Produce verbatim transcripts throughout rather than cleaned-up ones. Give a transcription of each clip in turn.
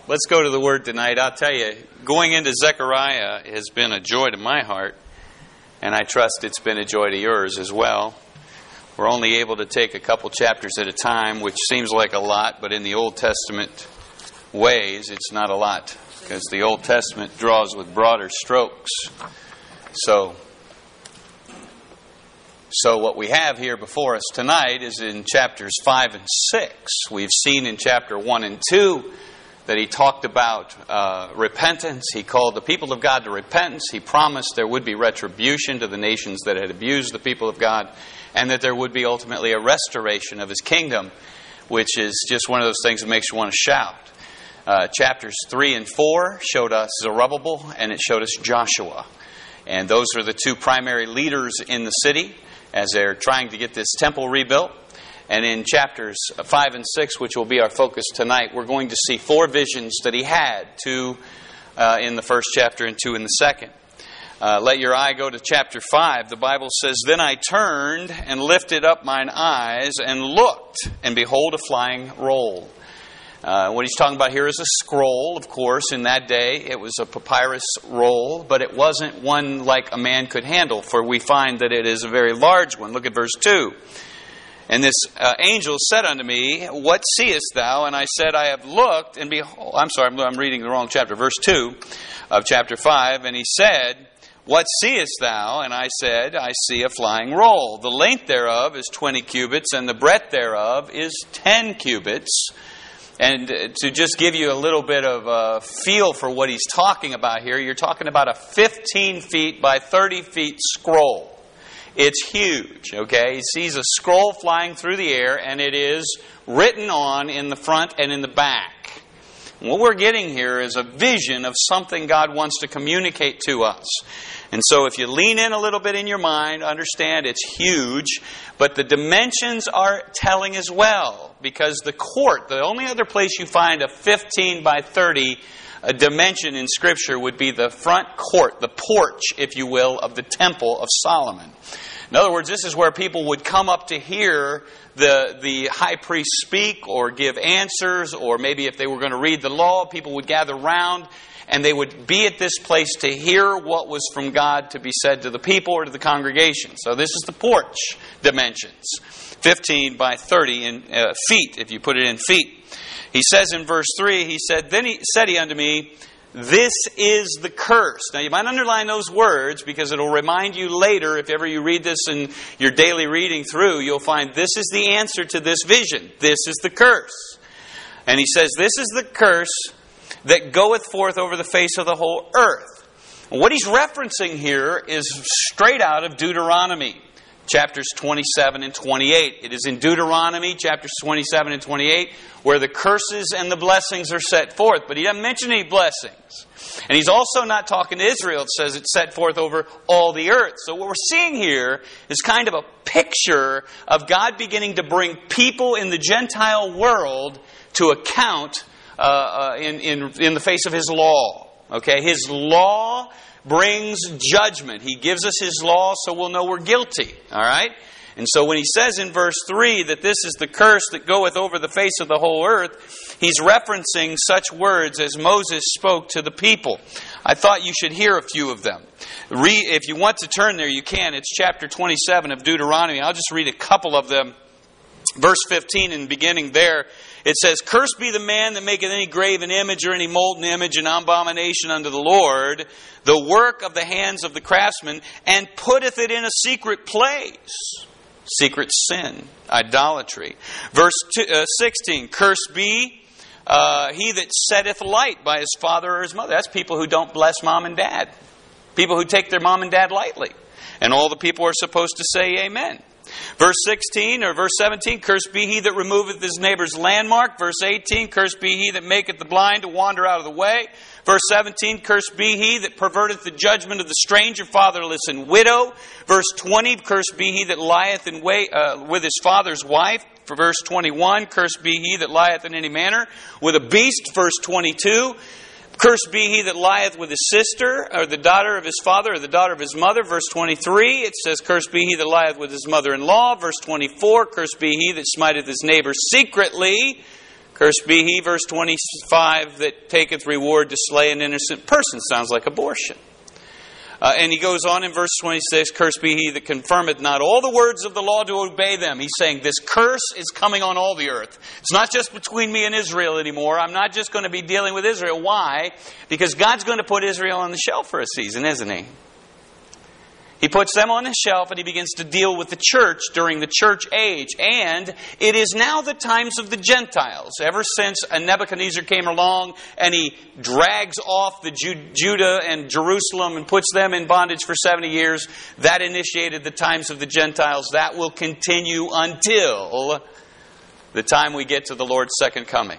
Let's go to the Word tonight. I'll tell you, going into Zechariah has been a joy to my heart, and I trust it's been a joy to yours as well. We're only able to take a couple chapters at a time, which seems like a lot, but in the Old Testament ways, it's not a lot, because the Old Testament draws with broader strokes. So, so what we have here before us tonight is in chapters five and six. We've seen in chapter one and two that he talked about uh, repentance. He called the people of God to repentance. He promised there would be retribution to the nations that had abused the people of God, and that there would be ultimately a restoration of His kingdom, which is just one of those things that makes you want to shout. Uh, chapters three and four showed us Zerubbabel, and it showed us Joshua. And those are the two primary leaders in the city as they're trying to get this temple rebuilt. And in chapters five and six, which will be our focus tonight, we're going to see four visions that he had, two uh, in the first chapter and two in the second. Uh, let your eye go to chapter five. The Bible says, "Then I turned and lifted up mine eyes and looked, and behold, a flying roll." Uh, what he's talking about here is a scroll, of course. In that day, it was a papyrus roll, but it wasn't one like a man could handle, for we find that it is a very large one. Look at verse two. "And this uh, angel said unto me, What seest thou? And I said, I have looked, and behold..." I'm sorry, I'm, I'm reading the wrong chapter. Verse two of chapter five. "And he said, What seest thou? And I said, I see a flying roll. The length thereof is twenty cubits, and the breadth thereof is ten cubits. And to just give you a little bit of a feel for what he's talking about here, you're talking about a fifteen feet by thirty feet scroll. It's huge, okay? He sees a scroll flying through the air, and it is written on in the front and in the back. What we're getting here is a vision of something God wants to communicate to us. And so if you lean in a little bit in your mind, understand it's huge, but the dimensions are telling as well. Because the court, the only other place you find a fifteen by thirty a dimension in Scripture would be the front court, the porch, if you will, of the Temple of Solomon. In other words, this is where people would come up to hear the, the high priest speak or give answers, or maybe if they were going to read the law, people would gather round and they would be at this place to hear what was from God to be said to the people or to the congregation. So this is the porch dimensions, fifteen by thirty in uh, feet, if you put it in feet. He says in verse three, he said, "Then he said he unto me, This is the curse." Now you might underline those words because it'll remind you later, if ever you read this in your daily reading through, you'll find this is the answer to this vision. This is the curse. And he says, "This is the curse that goeth forth over the face of the whole earth." What he's referencing here is straight out of Deuteronomy. Chapters twenty-seven and twenty-eight. It is in Deuteronomy, chapters twenty-seven and twenty-eight, where the curses and the blessings are set forth. But he doesn't mention any blessings. And he's also not talking to Israel. It says it's set forth over all the earth. So what we're seeing here is kind of a picture of God beginning to bring people in the Gentile world to account uh, uh, in, in, in the face of His law. Okay, His law brings judgment. He gives us His law so we'll know we're guilty. All right? And so when he says in verse three that this is the curse that goeth over the face of the whole earth, he's referencing such words as Moses spoke to the people. I thought you should hear a few of them. Read, if you want to turn there, you can. It's chapter twenty-seven of Deuteronomy. I'll just read a couple of them. Verse fifteen, in the beginning there, it says, "Cursed be the man that maketh any graven image or any molten image, an abomination unto the Lord, the work of the hands of the craftsman, and putteth it in a secret place." Secret sin, idolatry. Verse two, uh, sixteen, "Cursed be uh, he that setteth light by his father or his mother." That's people who don't bless mom and dad. People who take their mom and dad lightly. And all the people are supposed to say amen. Verse sixteen or verse seventeen, "Cursed be he that removeth his neighbor's landmark." Verse eighteen, "Cursed be he that maketh the blind to wander out of the way." Verse seventeen, "Cursed be he that perverteth the judgment of the stranger, fatherless, and widow." Verse twenty, "Cursed be he that lieth in way, uh, with his father's wife." For verse twenty-one, "Cursed be he that lieth in any manner with a beast." Verse twenty-two, "Cursed be he that lieth with his sister, or the daughter of his father, or the daughter of his mother." Verse twenty-three, it says, "Cursed be he that lieth with his mother-in-law." Verse twenty-four, "Cursed be he that smiteth his neighbor secretly." Cursed be he, verse twenty-five, that taketh reward to slay an innocent person. Sounds like abortion. Uh, and he goes on in verse twenty-six, cursed be he that confirmeth not all the words of the law to obey them. He's saying this curse is coming on all the earth. It's not just between me and Israel anymore. I'm not just going to be dealing with Israel. Why? Because God's going to put Israel on the shelf for a season, isn't He? He puts them on the shelf and He begins to deal with the church during the church age. And it is now the times of the Gentiles. Ever since Nebuchadnezzar came along and he drags off the Ju- Judah and Jerusalem and puts them in bondage for seventy years, that initiated the times of the Gentiles. That will continue until the time we get to the Lord's second coming.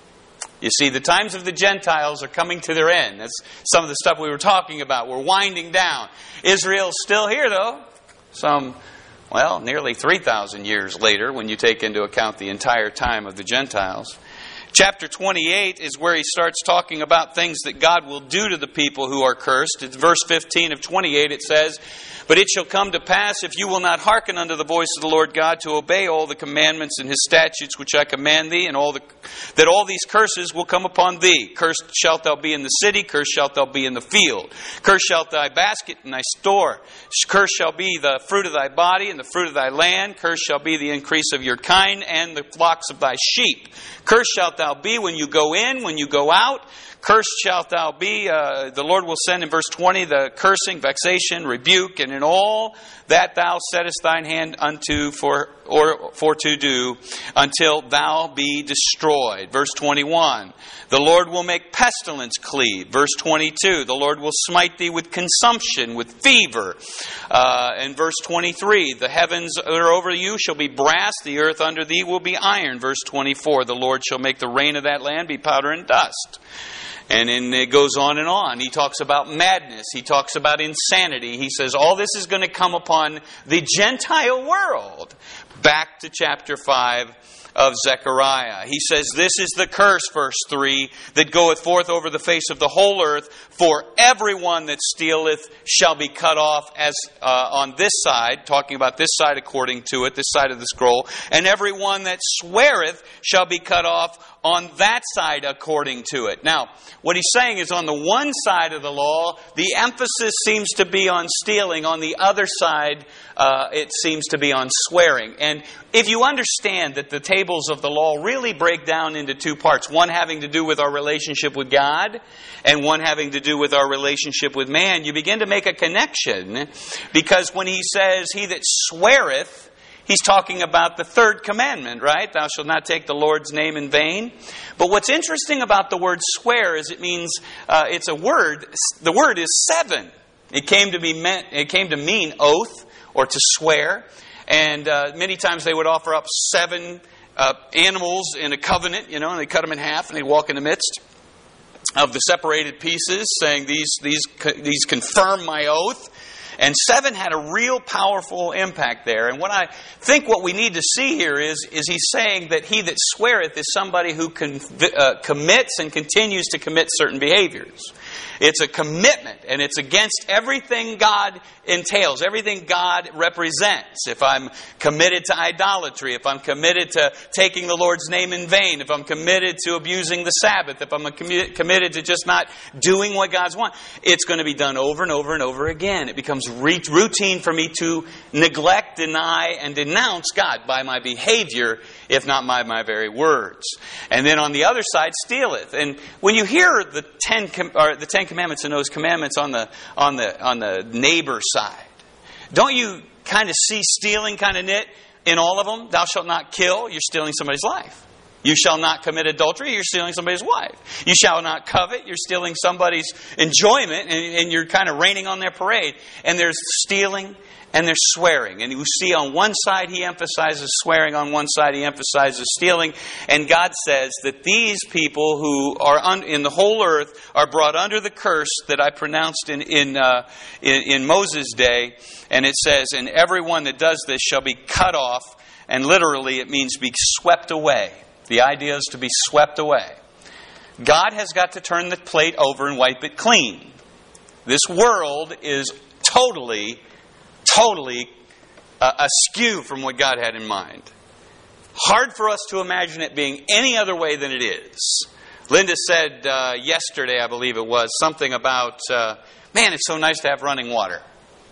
You see, the times of the Gentiles are coming to their end. That's some of the stuff we were talking about. We're winding down. Israel's still here, though. Some, well, nearly three thousand years later, when you take into account the entire time of the Gentiles. Chapter twenty-eight is where he starts talking about things that God will do to the people who are cursed. It's verse fifteen of twenty-eight. It says, but it shall come to pass, if you will not hearken unto the voice of the Lord God, to obey all the commandments and His statutes which I command thee, and all the that all these curses will come upon thee. Cursed shalt thou be in the city, cursed shalt thou be in the field. Cursed shalt thy basket and thy store. Cursed shall be the fruit of thy body and the fruit of thy land. Cursed shall be the increase of your kind and the flocks of thy sheep. Cursed shalt thou be when you go in, when you go out. Cursed shalt thou be. Uh, the Lord will send in verse twenty the cursing, vexation, rebuke, and in all that thou settest thine hand unto for or for to do, until thou be destroyed. Verse twenty-one. The Lord will make pestilence cleave. Verse twenty-two. The Lord will smite thee with consumption, with fever. Uh, and verse twenty-three. The heavens that are over you shall be brass, the earth under thee will be iron. Verse twenty-four. The Lord shall make the rain of that land be powder and dust. And then it goes on and on. He talks about madness. He talks about insanity. He says all this is going to come upon the Gentile world. Back to chapter five of Zechariah. He says, this is the curse, verse three, that goeth forth over the face of the whole earth. For everyone that stealeth shall be cut off as uh, on this side, talking about this side according to it, this side of the scroll. And everyone that sweareth shall be cut off on that side according to it. Now, what he's saying is on the one side of the law, the emphasis seems to be on stealing. On the other side, uh, it seems to be on swearing. And if you understand that the tables of the law really break down into two parts, one having to do with our relationship with God and one having to do with our relationship with man, you begin to make a connection, because when he says, he that sweareth, he's talking about the third commandment, right? Thou shalt not take the Lord's name in vain. But what's interesting about the word swear is it means, uh, it's a word, the word is seven. It came to be meant, it came to mean oath or to swear. And uh, many times they would offer up seven uh, animals in a covenant, you know, and they cut them in half and they walk in the midst of the separated pieces, saying these these these confirm my oath. And seven had a real powerful impact there. And what I think what we need to see here is, is he's saying that he that sweareth is somebody who con- uh, commits and continues to commit certain behaviors. It's a commitment, and it's against everything God entails, everything God represents. If I'm committed to idolatry, if I'm committed to taking the Lord's name in vain, if I'm committed to abusing the Sabbath, if I'm commi- committed to just not doing what God's wants, it's going to be done over and over and over again. It becomes re- routine for me to neglect, deny, and denounce God by my behavior, if not by my very words. And then on the other side, stealeth. And when you hear the ten, com- or the Ten Commandments and those commandments on the on the on the neighbor side, don't you kind of see stealing kind of knit in all of them? Thou shalt not kill. You're stealing somebody's life. You shall not commit adultery. You're stealing somebody's wife. You shall not covet. You're stealing somebody's enjoyment, and, and you're kind of raining on their parade. And there's stealing and there's swearing. And you see on one side he emphasizes swearing, on one side he emphasizes stealing. And God says that these people who are un, in the whole earth are brought under the curse that I pronounced in in, uh, in in Moses' day. And it says, and everyone that does this shall be cut off. And literally it means be swept away. The idea is to be swept away. God has got to turn the plate over and wipe it clean. This world is totally, totally uh, askew from what God had in mind. Hard for us to imagine it being any other way than it is. Linda said uh, yesterday, I believe it was, something about, uh, man, it's so nice to have running water.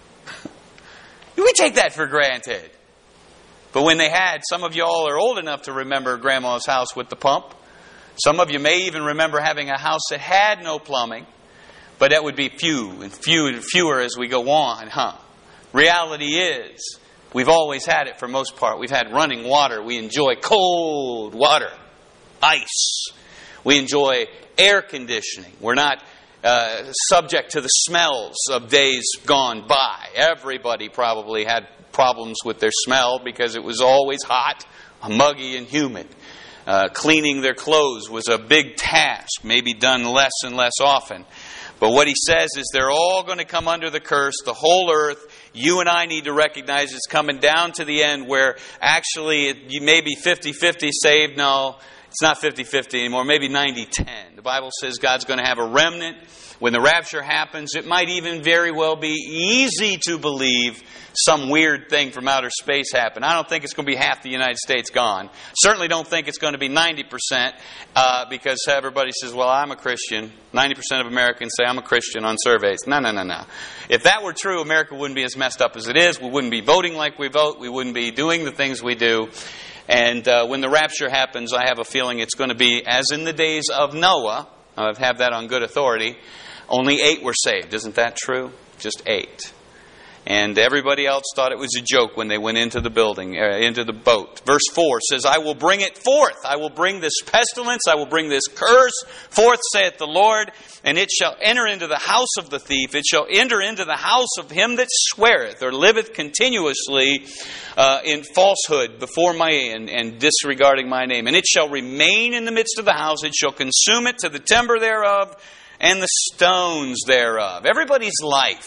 We take that for granted. But when they had, some of you all are old enough to remember Grandma's house with the pump. Some of you may even remember having a house that had no plumbing. But that would be few and few and fewer as we go on, huh? Reality is, we've always had it for most part. We've had running water. We enjoy cold water, ice. We enjoy air conditioning. We're not uh, subject to the smells of days gone by. Everybody probably had problems with their smell because it was always hot, muggy, and humid. Uh, cleaning their clothes was a big task, maybe done less and less often. But what he says is they're all going to come under the curse, the whole earth. You and I need to recognize it's coming down to the end where actually it, you may be fifty-fifty saved. No, it's not fifty-fifty anymore, maybe ninety ten. The Bible says God's going to have a remnant. When the rapture happens, it might even very well be easy to believe some weird thing from outer space happened. I don't think it's going to be half the United States gone. Certainly don't think it's going to be ninety percent uh, because everybody says, well, I'm a Christian. ninety percent of Americans say I'm a Christian on surveys. No, no, no, no. If that were true, America wouldn't be as messed up as it is. We wouldn't be voting like we vote. We wouldn't be doing the things we do. And uh, when the rapture happens, I have a feeling it's going to be as in the days of Noah. I have that on good authority. Only eight were saved. Isn't that true? Just eight. And everybody else thought it was a joke when they went into the building, uh, into the boat. Verse four says, I will bring it forth. I will bring this pestilence. I will bring this curse forth, saith the Lord. And it shall enter into the house of the thief. It shall enter into the house of him that sweareth or liveth continuously uh, in falsehood before my and, and disregarding my name. And it shall remain in the midst of the house. It shall consume it to the timber thereof and the stones thereof. Everybody's life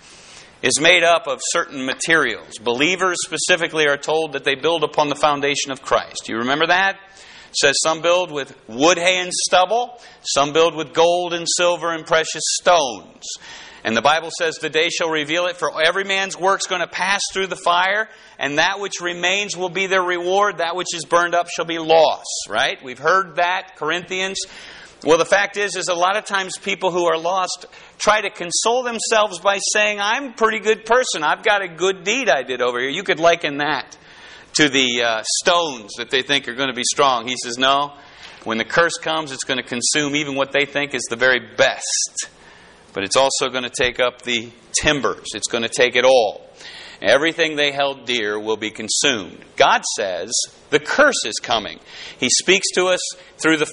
is made up of certain materials. Believers specifically are told that they build upon the foundation of Christ. Do you remember that? It says some build with wood, hay, and stubble. Some build with gold and silver and precious stones. And the Bible says the day shall reveal it, for every man's work's going to pass through the fire, and that which remains will be their reward. That which is burned up shall be lost. Right? We've heard that, Corinthians. Well, the fact is, is a lot of times people who are lost try to console themselves by saying, I'm a pretty good person. I've got a good deed I did over here. You could liken that to the uh, stones that they think are going to be strong. He says, no. When the curse comes, it's going to consume even what they think is the very best. But it's also going to take up the timbers. It's going to take it all. Everything they held dear will be consumed. God says the curse is coming. He speaks to us through the